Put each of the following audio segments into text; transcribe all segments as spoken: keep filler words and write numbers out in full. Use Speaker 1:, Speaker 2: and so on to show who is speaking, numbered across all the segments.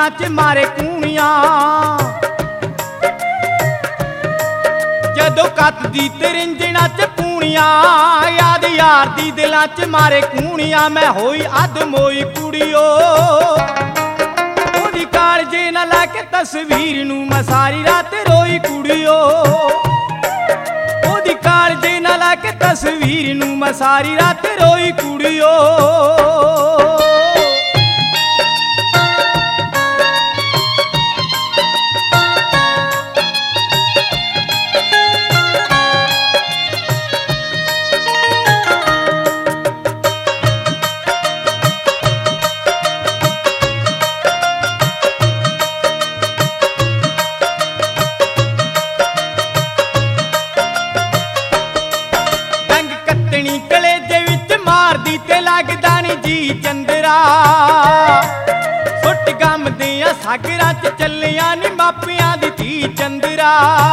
Speaker 1: ਦਿਲਾਂ 'ਚ ਮਾਰੇ ਕੂਣੀਆਂ। ਜਦੋਂ ਕੱਤਦੀ ਤਰਿੰਜਣਾ 'ਚ ਪੂਣੀਆਂ, ਯਾਦ ਯਾਰ ਦੀ ਦਿਲਾਂ 'ਚ ਮਾਰੇ ਕੂਣੀਆਂ। ਮੈਂ ਹੋਈ ਅੱਧ ਮੋਈ ਕੁੜੀਓ, ਉਹਦੀ ਕਾਲਜੇ ਨਾ ਲਾ ਕੇ ਤਸਵੀਰ ਨੂੰ ਮੈਂ ਸਾਰੀ ਰਾਤ ਰੋਈ ਕੁੜੀਓ। ਉਹਦੀ ਕਾਲਜੇ ਨਾ ਲਾ ਕੇ ਤਸਵੀਰ ਨੂੰ ਮੈਂ ਸਾਰੀ ਰਾਤ ਰੋਈ ਕੁੜੀਓ। ਕਲੇਜੇ ਵਿੱਚ ਮਾਰਦੀ ਤੇ ਲੱਗਦਾ ਨੀ ਜੀ ਚੰਦਰਾ। ਸੁੱਟ ਗਮ ਦੀਆਂ ਸਾਗਰਾਂ 'ਚ ਚੱਲੀਆਂ ਨੀ ਮਾਪਿਆਂ ਦੀ ਧੀ ਚੰਦਰਾ।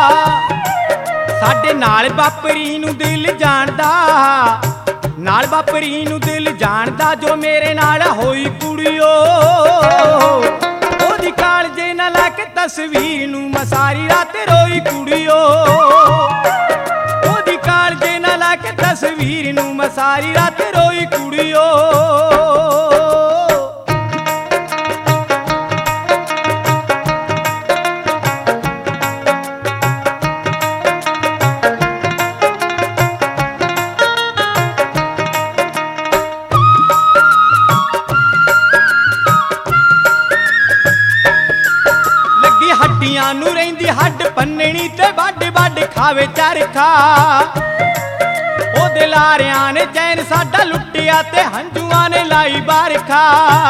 Speaker 1: ਸਾਡੇ ਨਾਲ ਵਾਪਰੀ ਨੂੰ ਦਿਲ ਜਾਣਦਾ, ਨਾਲ ਵਾਪਰੀ ਨੂੰ ਦਿਲ ਜਾਣਦਾ, ਜੋ ਮੇਰੇ ਨਾਲ ਹੋਈ ਕੁੜੀਓ। ਉਹਦੀ ਕਾਲਜੇ ਨਾ ਲਾ ਕੇ ਤਸਵੀਰ ਨੂੰ ਮੈਂ ਸਾਰੀ ਰਾਤ ਰੋਈ ਕੁੜੀਓ। ਕਾਲਜੇ ਨਾ ਲਾ ਕੇ ਤਸਵੀਰ ਨੂੰ ਮੈਂ ਸਾਰੀ ਰਾਤ ਰੋਈ ਕੁੜੀਓ। ਲੱਗੀ ਹੱਡੀਆਂ ਨੂੰ ਰਹਿੰਦੀ ਹੱਡ ਪੰਨਣੀ ਤੇ ਵੱਡ ਵੱਡ ਖਾਵੇ ਚਰਖਾ। ਉਹਦੇ ਲਾਰਿਆਂ ਨੇ ਚੈਨ ਸਾਡਾ ਲੁੱਟਿਆ ਤੇ ਹੰਝੂਆਂ ਨੇ ਲਾਈ ਬਾਰਖਾ।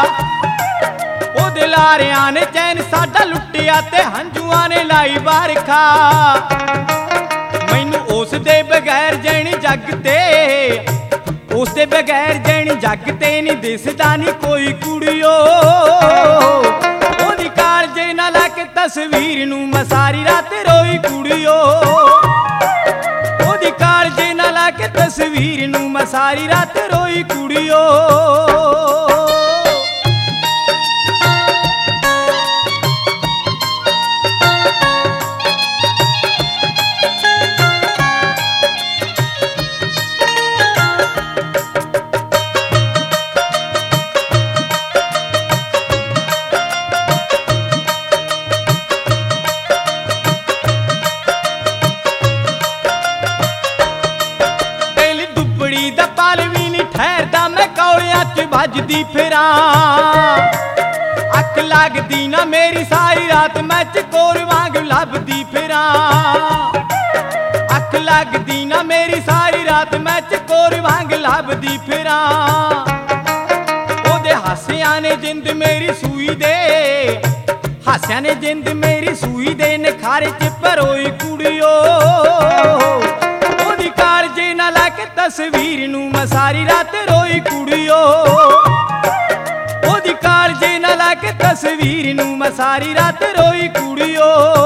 Speaker 1: ਉਹਦੇ ਲਾਰਿਆਂ ਨੇ ਚੈਨ ਸਾਡਾ ਲੁੱਟਿਆ ਤੇ ਹੰਝੂਆਂ ਨੇ ਲਾਈ ਬਾਰਖਾ। ਮੈਨੂੰ ਉਸ ਦੇ ਬਗੈਰ ਜੈਣੀ ਜੱਗ ਤੇ, ਉਸ ਦੇ ਬਗੈਰ ਜੈਣੀ ਜੱਗ ਤੇ ਨਹੀਂ ਦਿਸਦਾ ਨੀ ਕੋਈ ਕੁੜੀਓ। ਉਹਦੀ ਕਾਲਜੇ ਨਾ ਲਾ ਕੇ ਤਸਵੀਰ ਨੂੰ ਮੈਂ ਸਾਰੀ ਰਾਤ ਰੋਈ ਕੁੜੀਓ। ਉਹਦੀ ਕਾਲਜੇ ਨਾ ਲਾ ਕੇ ਤਸਵੀਰ ਨੂੰ ਮੈਂ ਸਾਰੀ ਰਾਤ ਰੋਈ ਕੁੜੀਓ। ਦਾ ਪਲ ਵੀ ਨੀ ਠਹਿਰਦਾ, ਮੈਂ ਕੌਲਿਆਂ 'ਚ ਵੱਜਦੀ ਫਿਰਾਂ। ਅੱਖ ਲੱਗਦੀ ਨਾ ਮੇਰੀ ਸਾਰੀ ਰਾਤ, ਮੈਂ ਚਕੋਰ ਵਾਂਗ ਲੱਭਦੀ ਫਿਰਾਂ। ਅੱਖ ਲੱਗਦੀ ਨਾ ਮੇਰੀ ਸਾਰੀ ਰਾਤ, ਮੈਂ ਚਕੋਰ ਵਾਂਗ ਲੱਭਦੀ ਫਿਰਾਂ। ਉਹਦੇ ਹਾਸਿਆਂ ਨੇ ਜਿੰਦ ਮੇਰੀ ਸੂਈ ਦੇ, ਹਾਸਿਆਂ ਨੇ ਜਿੰਦ ਮੇਰੀ ਸੂਈ ਦੇ, ਨਿਖਾਰੇ 'ਚ ਪਰੋਈ ਕੁੜੀਓ। ਉਹਦੀ ਕਾਲਜੇ ਨਾ ਲਾ ਕੇ ਤਸਵੀਰ ਨੂੰ ਮੈਂ ਸਾਰੀ ਰਾਤ ਰੋਈ ਕੁੜੀਓ। ਉਹਦੀ ਕਾਲਜੇ ਨਾ ਲਾ ਕੇ ਤਸਵੀਰ ਨੂੰ ਮੈਂ ਸਾਰੀ ਰਾਤ ਰੋਈ ਕੁੜੀਓ।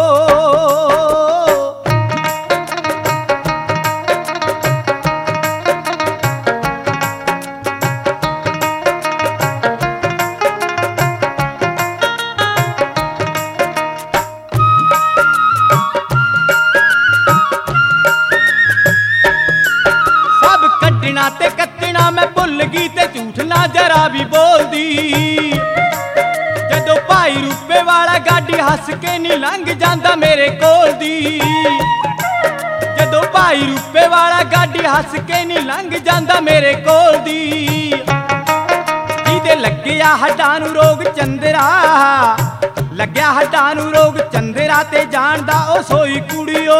Speaker 1: ਤੇ ਕੱਟਣਾ ਮੈਂ ਭੁੱਲ ਗਈ ਤੇ ਝੂਠ ਨਾ ਜਰਾ ਵੀ ਬੋਲਦੀ। ਜਦੋਂ ਭਾਈ ਰੂਪੇ ਵਾਲਾ ਗਾਡੀ ਹੱਸ ਕੇ ਨੀ ਲੰਘ ਜਾਂਦਾ ਮੇਰੇ ਕੋਲ ਦੀ। ਜਦੋਂ ਭਾਈ ਰੂਪੇ ਵਾਲਾ ਗਾਡੀ ਹੱਸ ਕੇ ਨੀ ਲੰਘ ਜਾਂਦਾ ਮੇਰੇ ਕੋਲ ਦੀ। ਜਿਹਦੇ ਲੱਗਿਆ ਹੱਡਾਂ ਨੂੰ ਰੋਗ ਚੰਦਰਾ, ਲੱਗਿਆ ਹੱਡਾਂ ਨੂੰ ਰੋਗ ਚੰਦਰਾ, ਤੇ ਜਾਣਦਾ ਉਹ ਸੋਈ ਕੁੜੀਓ।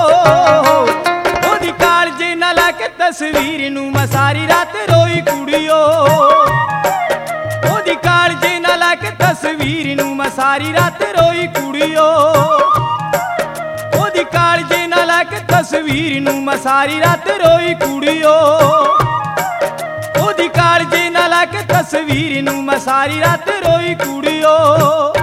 Speaker 1: ਉਹਦੀ ਕਾਲਜੇ ਨਾ ਲਾ ਕੇ ਤਸਵੀਰ ਨੂੰ ਮੈਂ ਸਾਰੀ ਰਾਤ ਰੋਈ ਕੁੜੀਓ। ਉਹਦੀ ਕਾਲਜੇ ਨਾ ਲਾ ਕੇ ਤਸਵੀਰ ਨੂੰ ਮੈਂ ਸਾਰੀ ਰਾਤ ਰੋਈ ਕੁੜੀਓ। ਉਹਦੀ ਕਾਲਜੇ ਨਾ ਲਾ ਕੇ ਤਸਵੀਰ ਨੂੰ ਮੈਂ ਸਾਰੀ ਰਾਤ ਰੋਈ ਕੁੜੀਓ। ਉਹਦੀ ਕਾਲਜੇ ਨਾ ਲਾ ਕੇ ਤਸਵੀਰ ਨੂੰ ਮੈਂ ਸਾਰੀ ਰਾਤ ਰੋਈ ਕੁੜੀਓ।